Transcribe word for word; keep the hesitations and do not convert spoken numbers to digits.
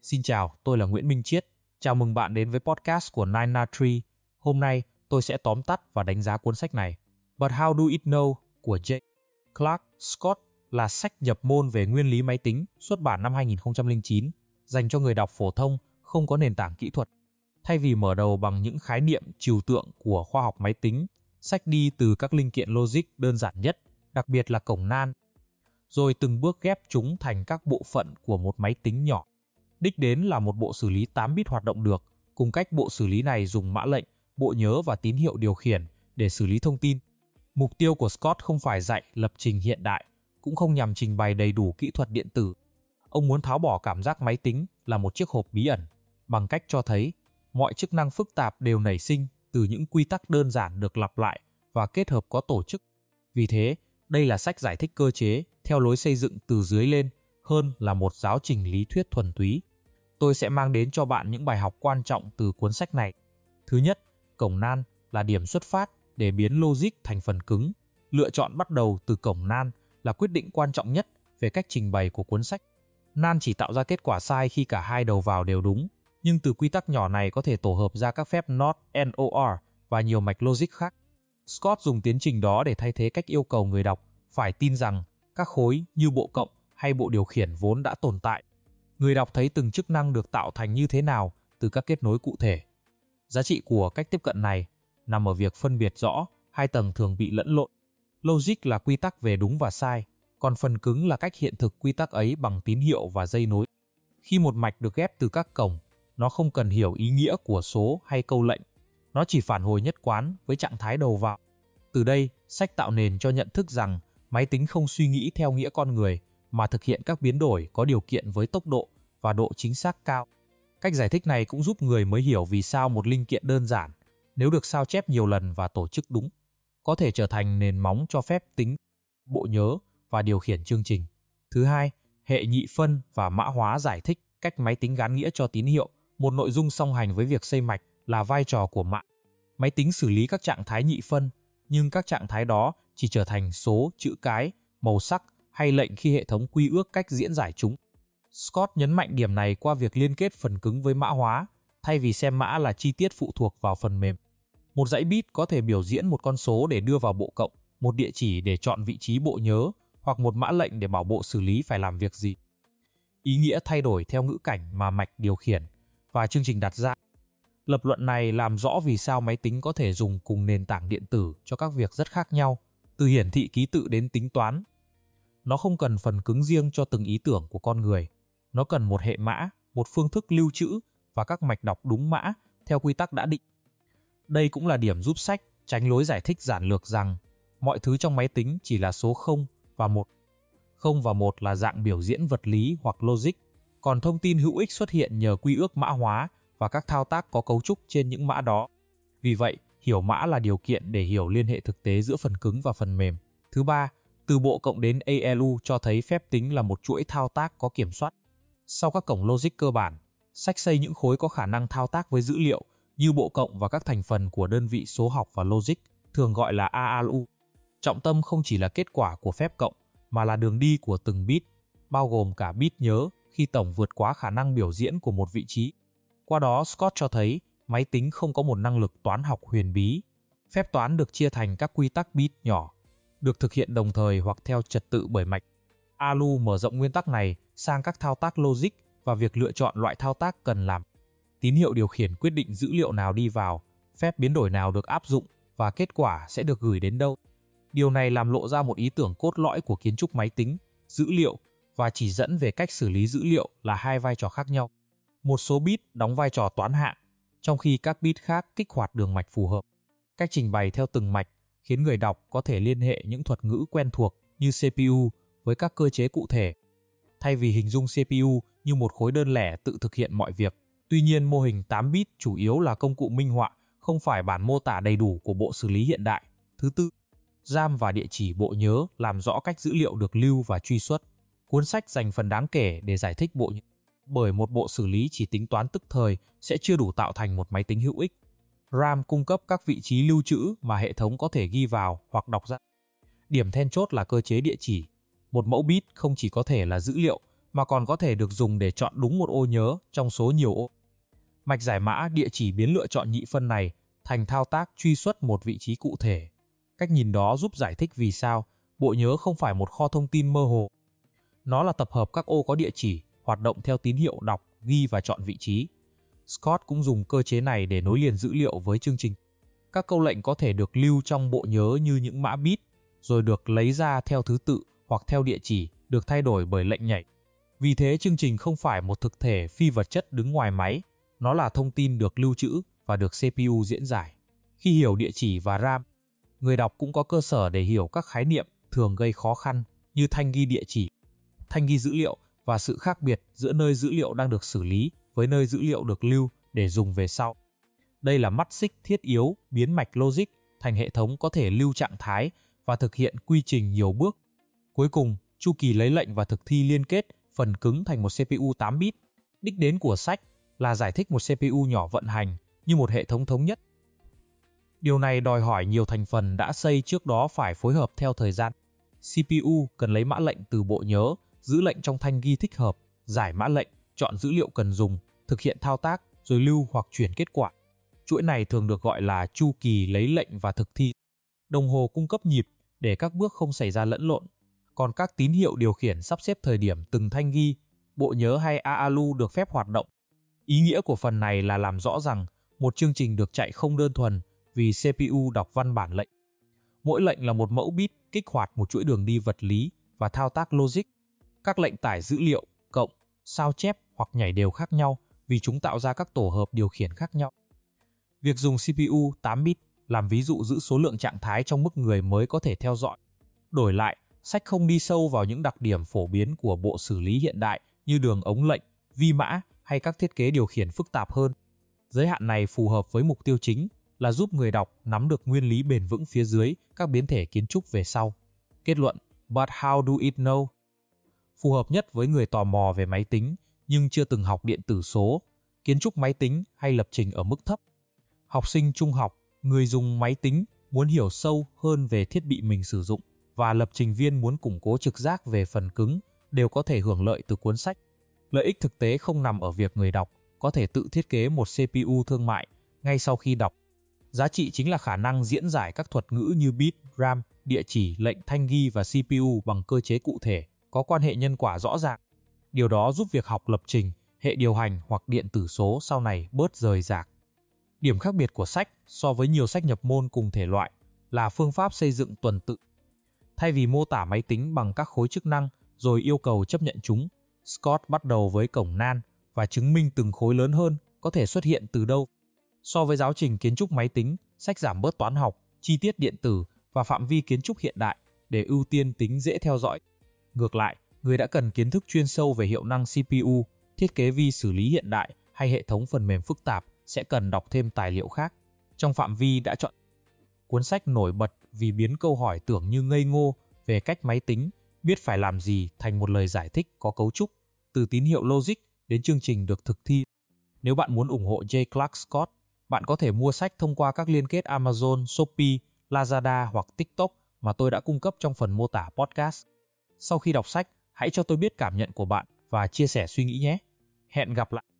Xin chào, tôi là Nguyễn Minh Chiết. Chào mừng bạn đến với podcast của Nine Na Tree. Hôm nay, tôi sẽ tóm tắt và đánh giá cuốn sách này. But How Do It Know của J. Clark Scott là sách nhập môn về nguyên lý máy tính, xuất bản năm hai nghìn không trăm lẻ chín, dành cho người đọc phổ thông không có nền tảng kỹ thuật. Thay vì mở đầu bằng những khái niệm trừu tượng của khoa học máy tính, sách đi từ các linh kiện logic đơn giản nhất, đặc biệt là cổng nan, rồi từng bước ghép chúng thành các bộ phận của một máy tính nhỏ. Đích đến là một bộ xử lý tám bit hoạt động được, cùng cách bộ xử lý này dùng mã lệnh, bộ nhớ và tín hiệu điều khiển để xử lý thông tin. Mục tiêu của Scott không phải dạy lập trình hiện đại, cũng không nhằm trình bày đầy đủ kỹ thuật điện tử. Ông muốn tháo bỏ cảm giác máy tính là một chiếc hộp bí ẩn, bằng cách cho thấy mọi chức năng phức tạp đều nảy sinh từ những quy tắc đơn giản được lặp lại và kết hợp có tổ chức. Vì thế, đây là sách giải thích cơ chế theo lối xây dựng từ dưới lên hơn là một giáo trình lý thuyết thuần túy. Tôi sẽ mang đến cho bạn những bài học quan trọng từ cuốn sách này. Thứ nhất, cổng nan là điểm xuất phát để biến logic thành phần cứng. Lựa chọn bắt đầu từ cổng nan là quyết định quan trọng nhất về cách trình bày của cuốn sách. Nan chỉ tạo ra kết quả sai khi cả hai đầu vào đều đúng, nhưng từ quy tắc nhỏ này có thể tổ hợp ra các phép not, and, or và nhiều mạch logic khác. Scott dùng tiến trình đó để thay thế cách yêu cầu người đọc phải tin rằng các khối như bộ cộng hay bộ điều khiển vốn đã tồn tại. Người đọc thấy từng chức năng được tạo thành như thế nào từ các kết nối cụ thể. Giá trị của cách tiếp cận này nằm ở việc phân biệt rõ hai tầng thường bị lẫn lộn. Logic là quy tắc về đúng và sai, còn phần cứng là cách hiện thực quy tắc ấy bằng tín hiệu và dây nối. Khi một mạch được ghép từ các cổng, nó không cần hiểu ý nghĩa của số hay câu lệnh, nó chỉ phản hồi nhất quán với trạng thái đầu vào. Từ đây, sách tạo nền cho nhận thức rằng máy tính không suy nghĩ theo nghĩa con người, mà thực hiện các biến đổi có điều kiện với tốc độ và độ chính xác cao. Cách giải thích này cũng giúp người mới hiểu vì sao một linh kiện đơn giản, nếu được sao chép nhiều lần và tổ chức đúng, có thể trở thành nền móng cho phép tính, bộ nhớ và điều khiển chương trình. Thứ hai, hệ nhị phân và mã hóa giải thích cách máy tính gán nghĩa cho tín hiệu, một nội dung song hành với việc xây mạch là vai trò của mã. Máy tính xử lý các trạng thái nhị phân, nhưng các trạng thái đó chỉ trở thành số, chữ cái, màu sắc hay lệnh khi hệ thống quy ước cách diễn giải chúng. Scott nhấn mạnh điểm này qua việc liên kết phần cứng với mã hóa, thay vì xem mã là chi tiết phụ thuộc vào phần mềm. Một dãy bit có thể biểu diễn một con số để đưa vào bộ cộng, một địa chỉ để chọn vị trí bộ nhớ, hoặc một mã lệnh để bảo bộ xử lý phải làm việc gì. Ý nghĩa thay đổi theo ngữ cảnh mà mạch điều khiển và chương trình đặt ra. Lập luận này làm rõ vì sao máy tính có thể dùng cùng nền tảng điện tử cho các việc rất khác nhau, từ hiển thị ký tự đến tính toán. Nó không cần phần cứng riêng cho từng ý tưởng của con người. Nó cần một hệ mã, một phương thức lưu trữ và các mạch đọc đúng mã theo quy tắc đã định. Đây cũng là điểm giúp sách tránh lối giải thích giản lược rằng mọi thứ trong máy tính chỉ là số không và một. không và một là dạng biểu diễn vật lý hoặc logic, còn thông tin hữu ích xuất hiện nhờ quy ước mã hóa và các thao tác có cấu trúc trên những mã đó. Vì vậy, hiểu mã là điều kiện để hiểu liên hệ thực tế giữa phần cứng và phần mềm. Thứ ba, từ bộ cộng đến a lờ u cho thấy phép tính là một chuỗi thao tác có kiểm soát. Sau các cổng logic cơ bản, sách xây những khối có khả năng thao tác với dữ liệu như bộ cộng và các thành phần của đơn vị số học và logic, thường gọi là a lờ u. Trọng tâm không chỉ là kết quả của phép cộng, mà là đường đi của từng bit, bao gồm cả bit nhớ khi tổng vượt quá khả năng biểu diễn của một vị trí. Qua đó, Scott cho thấy máy tính không có một năng lực toán học huyền bí. Phép toán được chia thành các quy tắc bit nhỏ, được thực hiện đồng thời hoặc theo trật tự bởi mạch. a lờ u mở rộng nguyên tắc này sang các thao tác logic và việc lựa chọn loại thao tác cần làm. Tín hiệu điều khiển quyết định dữ liệu nào đi vào, phép biến đổi nào được áp dụng và kết quả sẽ được gửi đến đâu. Điều này làm lộ ra một ý tưởng cốt lõi của kiến trúc máy tính, dữ liệu và chỉ dẫn về cách xử lý dữ liệu là hai vai trò khác nhau. Một số bit đóng vai trò toán hạng, trong khi các bit khác kích hoạt đường mạch phù hợp. Cách trình bày theo từng mạch khiến người đọc có thể liên hệ những thuật ngữ quen thuộc như xê pê u với các cơ chế cụ thể, thay vì hình dung xê pê u như một khối đơn lẻ tự thực hiện mọi việc. Tuy nhiên, mô hình tám bit chủ yếu là công cụ minh họa, không phải bản mô tả đầy đủ của bộ xử lý hiện đại. Thứ tư, RAM và địa chỉ bộ nhớ làm rõ cách dữ liệu được lưu và truy xuất. Cuốn sách dành phần đáng kể để giải thích bộ nhớ, bởi một bộ xử lý chỉ tính toán tức thời sẽ chưa đủ tạo thành một máy tính hữu ích. RAM cung cấp các vị trí lưu trữ mà hệ thống có thể ghi vào hoặc đọc ra. Điểm then chốt là cơ chế địa chỉ. Một mẫu bit không chỉ có thể là dữ liệu mà còn có thể được dùng để chọn đúng một ô nhớ trong số nhiều ô. Mạch giải mã địa chỉ biến lựa chọn nhị phân này thành thao tác truy xuất một vị trí cụ thể. Cách nhìn đó giúp giải thích vì sao bộ nhớ không phải một kho thông tin mơ hồ. Nó là tập hợp các ô có địa chỉ, hoạt động theo tín hiệu đọc, ghi và chọn vị trí. Scott cũng dùng cơ chế này để nối liền dữ liệu với chương trình. Các câu lệnh có thể được lưu trong bộ nhớ như những mã bit, rồi được lấy ra theo thứ tự hoặc theo địa chỉ, được thay đổi bởi lệnh nhảy. Vì thế chương trình không phải một thực thể phi vật chất đứng ngoài máy, nó là thông tin được lưu trữ và được xê pê u diễn giải. Khi hiểu địa chỉ và RAM, người đọc cũng có cơ sở để hiểu các khái niệm thường gây khó khăn như thanh ghi địa chỉ, thanh ghi dữ liệu và sự khác biệt giữa nơi dữ liệu đang được xử lý với nơi dữ liệu được lưu để dùng về sau. Đây là mắt xích thiết yếu biến mạch logic thành hệ thống có thể lưu trạng thái và thực hiện quy trình nhiều bước. Cuối cùng, chu kỳ lấy lệnh và thực thi liên kết phần cứng thành một xê pê u tám bit. Đích đến của sách là giải thích một xê pê u nhỏ vận hành như một hệ thống thống nhất. Điều này đòi hỏi nhiều thành phần đã xây trước đó phải phối hợp theo thời gian. xê pê u cần lấy mã lệnh từ bộ nhớ, giữ lệnh trong thanh ghi thích hợp, giải mã lệnh, chọn dữ liệu cần dùng, thực hiện thao tác, rồi lưu hoặc chuyển kết quả. Chuỗi này thường được gọi là chu kỳ lấy lệnh và thực thi. Đồng hồ cung cấp nhịp để các bước không xảy ra lẫn lộn. Còn các tín hiệu điều khiển sắp xếp thời điểm từng thanh ghi, bộ nhớ hay a lờ u được phép hoạt động. Ý nghĩa của phần này là làm rõ rằng một chương trình được chạy không đơn thuần vì xê pê u đọc văn bản lệnh. Mỗi lệnh là một mẫu bit kích hoạt một chuỗi đường đi vật lý và thao tác logic. Các lệnh tải dữ liệu, cộng, sao chép hoặc nhảy đều khác nhau vì chúng tạo ra các tổ hợp điều khiển khác nhau. Việc dùng xê pê u tám bit làm ví dụ giữ số lượng trạng thái trong mức người mới có thể theo dõi. Đổi lại, sách không đi sâu vào những đặc điểm phổ biến của bộ xử lý hiện đại như đường ống lệnh, vi mã hay các thiết kế điều khiển phức tạp hơn. Giới hạn này phù hợp với mục tiêu chính là giúp người đọc nắm được nguyên lý bền vững phía dưới các biến thể kiến trúc về sau. Kết luận, but how do it know? Phù hợp nhất với người tò mò về máy tính nhưng chưa từng học điện tử số, kiến trúc máy tính hay lập trình ở mức thấp. Học sinh trung học, người dùng máy tính muốn hiểu sâu hơn về thiết bị mình sử dụng và lập trình viên muốn củng cố trực giác về phần cứng đều có thể hưởng lợi từ cuốn sách. Lợi ích thực tế không nằm ở việc người đọc có thể tự thiết kế một xê pê u thương mại ngay sau khi đọc. Giá trị chính là khả năng diễn giải các thuật ngữ như bit, RAM, địa chỉ, lệnh thanh ghi và xê pê u bằng cơ chế cụ thể, có quan hệ nhân quả rõ ràng. Điều đó giúp việc học lập trình, hệ điều hành hoặc điện tử số sau này bớt rời rạc. Điểm khác biệt của sách so với nhiều sách nhập môn cùng thể loại là phương pháp xây dựng tuần tự. Thay vì mô tả máy tính bằng các khối chức năng rồi yêu cầu chấp nhận chúng, Scott bắt đầu với cổng nan và chứng minh từng khối lớn hơn có thể xuất hiện từ đâu. So với giáo trình kiến trúc máy tính, sách giảm bớt toán học, chi tiết điện tử và phạm vi kiến trúc hiện đại để ưu tiên tính dễ theo dõi. Ngược lại, người đã cần kiến thức chuyên sâu về hiệu năng xê pê u, thiết kế vi xử lý hiện đại hay hệ thống phần mềm phức tạp sẽ cần đọc thêm tài liệu khác. Trong phạm vi đã chọn, cuốn sách nổi bật vì biến câu hỏi tưởng như ngây ngô về cách máy tính biết phải làm gì thành một lời giải thích có cấu trúc, từ tín hiệu logic đến chương trình được thực thi. Nếu bạn muốn ủng hộ J. Clark Scott, bạn có thể mua sách thông qua các liên kết Amazon, Shopee, Lazada hoặc TikTok mà tôi đã cung cấp trong phần mô tả podcast. Sau khi đọc sách, hãy cho tôi biết cảm nhận của bạn và chia sẻ suy nghĩ nhé. Hẹn gặp lại!